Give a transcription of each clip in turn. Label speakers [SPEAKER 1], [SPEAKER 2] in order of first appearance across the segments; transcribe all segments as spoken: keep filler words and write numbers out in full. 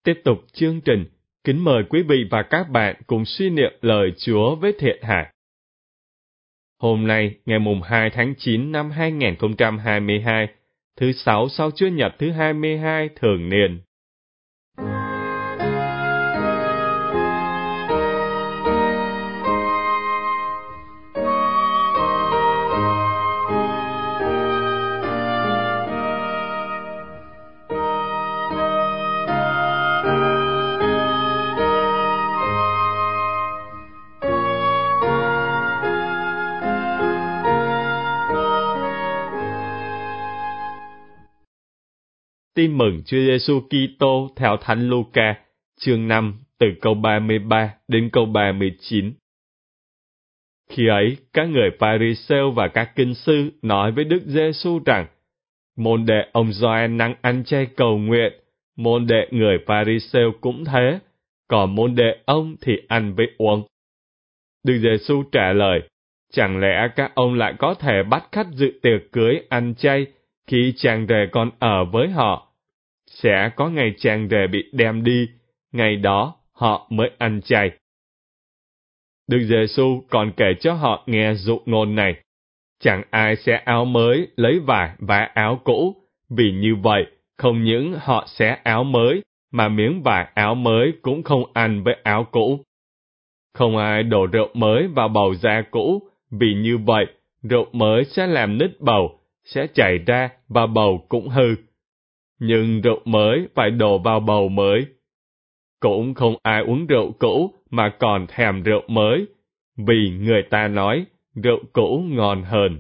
[SPEAKER 1] Tiếp tục chương trình, kính mời quý vị và các bạn cùng suy niệm lời Chúa với Thiện Hải. Hôm nay, ngày mùng hai tháng chín năm hai nghìn không trăm hai mươi hai, thứ Sáu sau Chúa Nhật thứ hai mươi hai thường niên. Tin mừng Chúa Giêsu Kitô theo Thánh Luca, chương năm, từ câu ba mươi ba đến câu ba mươi chín. Khi ấy, các người Pha-ri-sêu và các kinh sư nói với Đức Giêsu rằng: Môn đệ ông Gioan năng ăn chay cầu nguyện, môn đệ người Pha-ri-sêu cũng thế, còn môn đệ ông thì ăn với uống. Đức Giêsu trả lời: Chẳng lẽ các ông lại có thể bắt khách dự tiệc cưới ăn chay khi chàng rể còn ở với họ? Sẽ có ngày chàng rể bị đem đi, ngày đó họ mới ăn chay. Đức Giêsu còn kể cho họ nghe dụ ngôn này: Chẳng ai xé áo mới lấy vải vá áo cũ, vì như vậy không những họ xé áo mới, mà miếng vải áo mới cũng không ăn với áo cũ. Không ai đổ rượu mới vào bầu da cũ, vì như vậy rượu mới sẽ làm nứt bầu, sẽ chảy ra và bầu cũng hư. Nhưng rượu mới phải đổ vào bầu mới. Cũng không ai uống rượu cũ mà còn thèm rượu mới, vì người ta nói rượu cũ ngon hơn.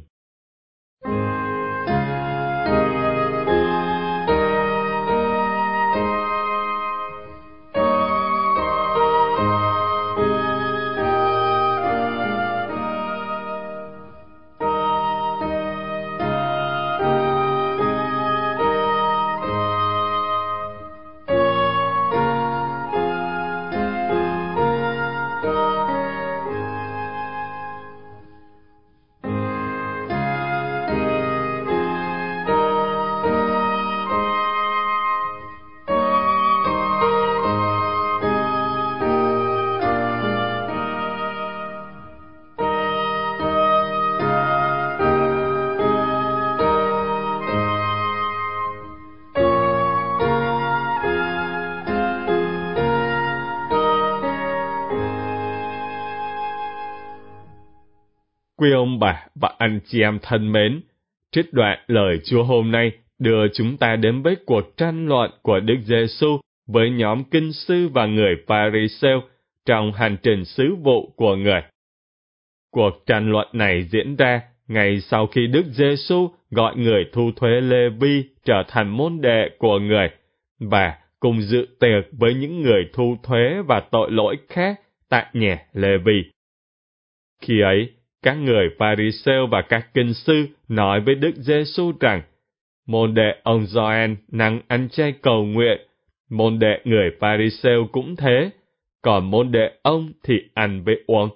[SPEAKER 1] Quý ông bà và anh chị em thân mến, trích đoạn lời Chúa hôm nay đưa chúng ta đến với cuộc tranh luận của Đức Giêsu với nhóm kinh sư và người Pha-ri-sêu trong hành trình sứ vụ của người. Cuộc tranh luận này diễn ra ngay sau khi Đức Giêsu gọi người thu thuế Lê-vi trở thành môn đệ của người và cùng dự tiệc với những người thu thuế và tội lỗi khác tại nhà Lê-vi. Khi ấy, các người Pha-ri-sêu và các kinh sư nói với Đức Giêsu rằng: Môn đệ ông Gioan năng ăn chay cầu nguyện, môn đệ người Pha-ri-sêu cũng thế, còn môn đệ ông thì ăn với uống.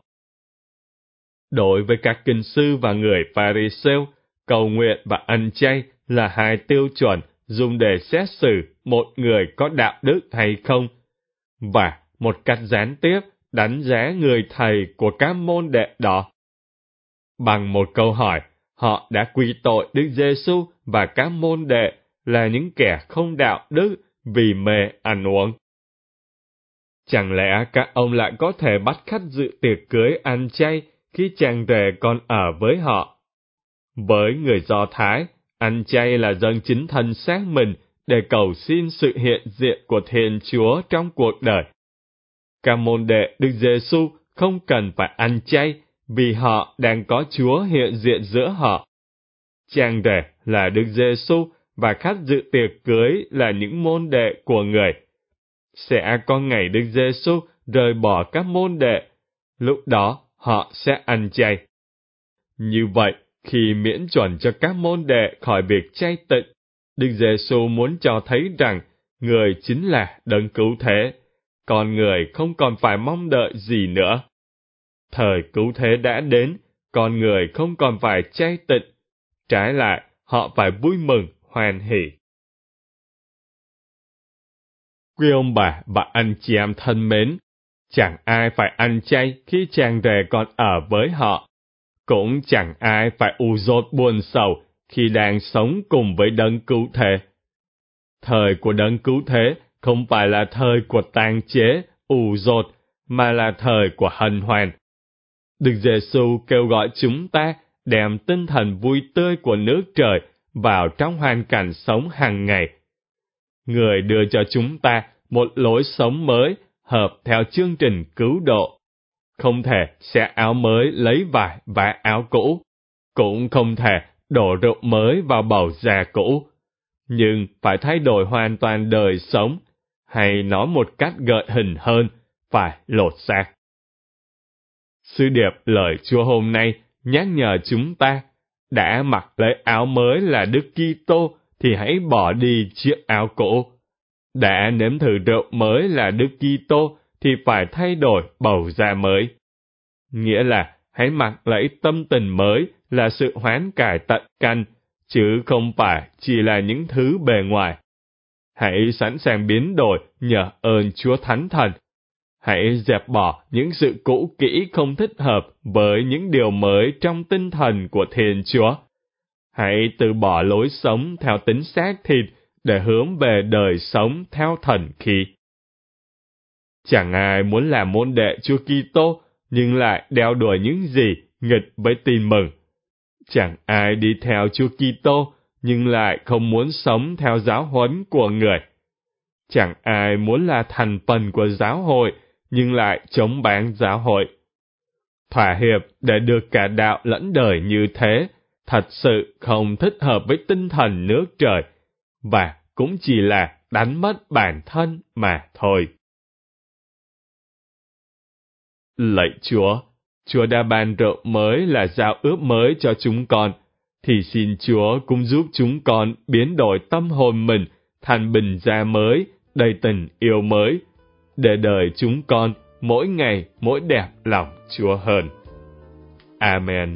[SPEAKER 1] Đối với các kinh sư và người Pha-ri-sêu, cầu nguyện và ăn chay là hai tiêu chuẩn dùng để xét xử một người có đạo đức hay không, và một cách gián tiếp đánh giá người thầy của các môn đệ đó. Bằng một câu hỏi, họ đã quy tội Đức Giêsu và các môn đệ là những kẻ không đạo đức vì mê ăn uống. Chẳng lẽ các ông lại có thể bắt khách dự tiệc cưới ăn chay khi chàng rể còn ở với họ? Với người Do Thái, ăn chay là dâng chính thân xác mình để cầu xin sự hiện diện của Thiên Chúa trong cuộc đời. Các môn đệ Đức Giêsu không cần phải ăn chay vì họ đang có Chúa hiện diện giữa họ. Chàng rể là Đức Giêsu và khách dự tiệc cưới là những môn đệ của người. Sẽ có ngày Đức Giêsu rời bỏ các môn đệ, lúc đó họ sẽ ăn chay. Như vậy, khi miễn chuẩn cho các môn đệ khỏi việc chay tịnh, Đức Giêsu muốn cho thấy rằng người chính là đấng cứu thế, còn người không còn phải mong đợi gì nữa. Thời cứu thế đã đến, con người không còn phải chay tịnh, trái lại, họ phải vui mừng, hoan hỉ. Quý ông bà và anh chị em thân mến, chẳng ai phải ăn chay khi chàng rể còn ở với họ. Cũng chẳng ai phải ù dột buồn sầu khi đang sống cùng với đấng cứu thế. Thời của đấng cứu thế không phải là thời của tang chế, ù dột, mà là thời của hân hoan. Đức Giêsu kêu gọi chúng ta đem tinh thần vui tươi của nước trời vào trong hoàn cảnh sống hàng ngày. Người đưa cho chúng ta một lối sống mới hợp theo chương trình cứu độ. Không thể xẻ áo mới lấy vải và áo cũ, cũng không thể đổ rượu mới vào bầu già cũ, nhưng phải thay đổi hoàn toàn đời sống, hay nói một cách gợi hình hơn, phải lột xác. Sứ điệp lời Chúa hôm nay nhắc nhở chúng ta, đã mặc lấy áo mới là Đức Kitô thì hãy bỏ đi chiếc áo cũ. Đã nếm thử rượu mới là Đức Kitô thì phải thay đổi bầu da mới. Nghĩa là hãy mặc lấy tâm tình mới là sự hoán cải tận căn, chứ không phải chỉ là những thứ bề ngoài. Hãy sẵn sàng biến đổi nhờ ơn Chúa Thánh Thần. Hãy dẹp bỏ những sự cũ kỹ không thích hợp với những điều mới trong tinh thần của Thiên Chúa. Hãy từ bỏ lối sống theo tính xác thịt để hướng về đời sống theo thần khí. Chẳng ai muốn làm môn đệ Chúa Kitô nhưng lại đeo đuổi những gì nghịch với tin mừng. Chẳng ai đi theo Chúa Kitô nhưng lại không muốn sống theo giáo huấn của người. Chẳng ai muốn là thành phần của giáo hội nhưng lại chống bán giáo hội. Thỏa hiệp để được cả đạo lẫn đời như thế, thật sự không thích hợp với tinh thần nước trời, và cũng chỉ là đánh mất bản thân mà thôi. Lạy Chúa, Chúa đã ban rượu mới là giao ước mới cho chúng con, thì xin Chúa cũng giúp chúng con biến đổi tâm hồn mình thành bình da mới, đầy tình yêu mới, để đời chúng con mỗi ngày mỗi đẹp lòng Chúa hơn. Amen.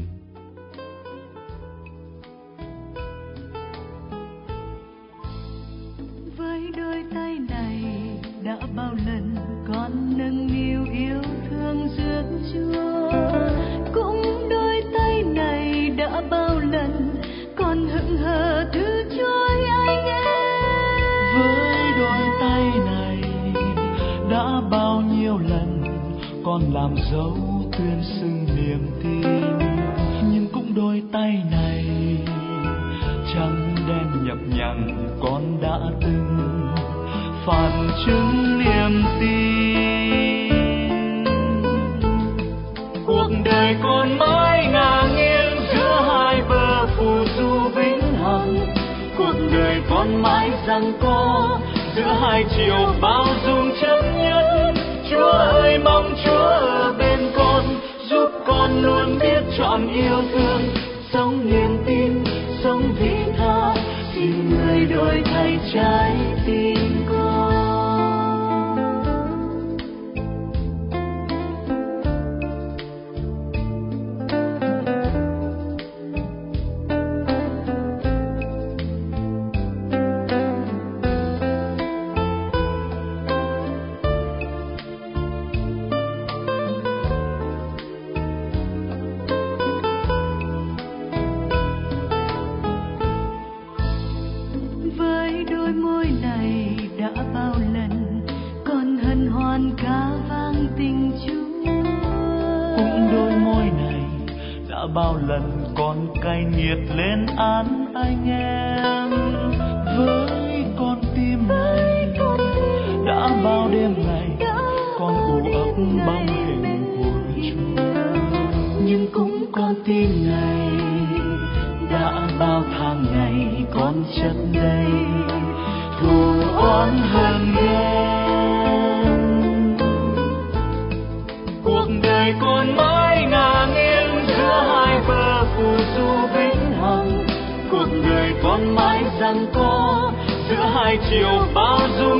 [SPEAKER 2] Với đôi tay này đã bao lần con nâng niu yêu thương rước Chúa, cũng đôi tay này đã bao lần con hững hờ thứ Chúa anh em.
[SPEAKER 3] Với đôi tay này đã bao nhiêu lần con làm dấu tuyên xưng niềm tin, nhưng cũng đôi tay này trắng đen nhập nhằng con đã từng phản chứng niềm tin. Cuộc đời con mãi ngả nghiêng giữa hai bờ phù du vĩnh hằng, cuộc đời con mãi giằng co giữa hai chiều bao dung chấp nhất. Chúa ơi, mong Chúa ở bên con, giúp con luôn biết chọn yêu thương, sống niềm tin, sống vị tha, xin người đổi thay trái tim con. Bao lần con cay nghiệt lên án anh em, với con tim này đã bao đêm ngày con ủ ấp bóng hình của Chúa, nhưng cũng con tim này đã bao tháng ngày con chất đầy thù oán hờn ghen. Cuộc đời con mãi ngả nghiêng giữa hai bờ phù du vĩnh hằng, cuộc đời con mãi giằng co giữa hai chiều bao dung